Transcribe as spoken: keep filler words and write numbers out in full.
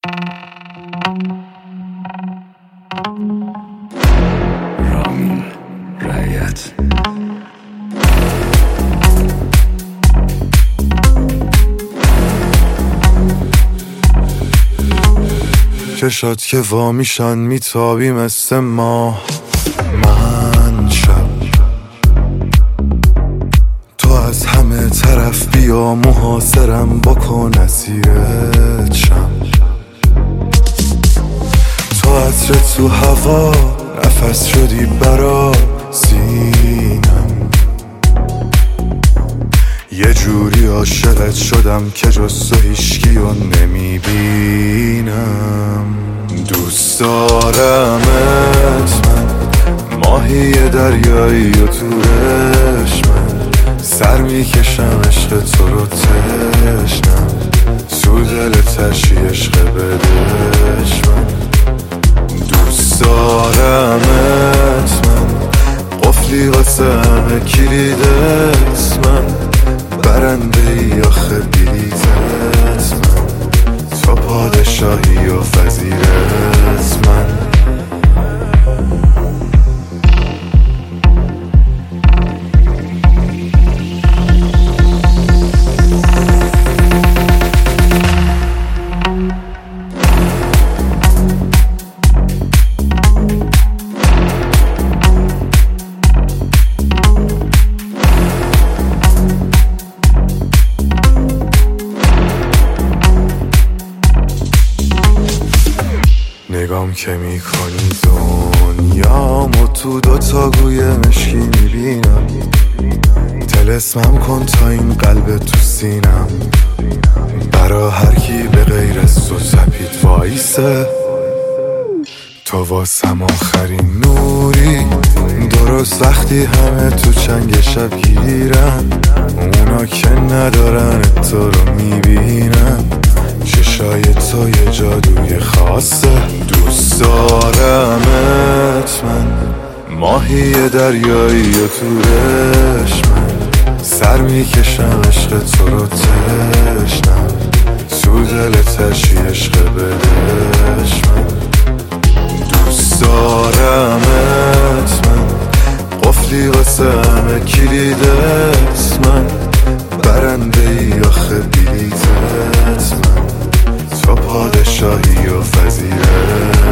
رامین رایت چشات که وا میشن میتابی مثل ما. من شب تو از همه طرف بیا محاصرم بکن اسیرت شم. تو عطر تو هوا نفس شدی برا سینم. یه جوری عاشقت شدم که جز تو هیچکیو نمیبینم. دوست دارمت من، ماهی دریایی و تورش من. سر میکشم عشق تو رو تشنم، تو دل تشی عشق بدش من. دوست دارمت من، قفلی واسه همه کلیدت من. برنده ای آخه بلیتت من، تو پادشاهی و وزیرت من. نگام که میکنی دنیامو تو دوتا گوی مشکی میبینم. طلسمم کن تا این قلب تو سینم، برا هر کی به غیر از تو تپید وایسه. تو واسم آخرین نوری، درست وقتی همه تو چنگ شب گیرن. اونا که ندارن تو رو میبینن، چشای تو یه جادوی خاصه. دوست دارمت من، ماهی دریایی و تورش من. سر میکشم عشق تو رو تشنم، تو دل تشی عشق بدش من. دوست دارمت من، قفلی واسه همه کلیدت من. برنده ای آخه بلیتت من، تو پادشاهی و وزیرت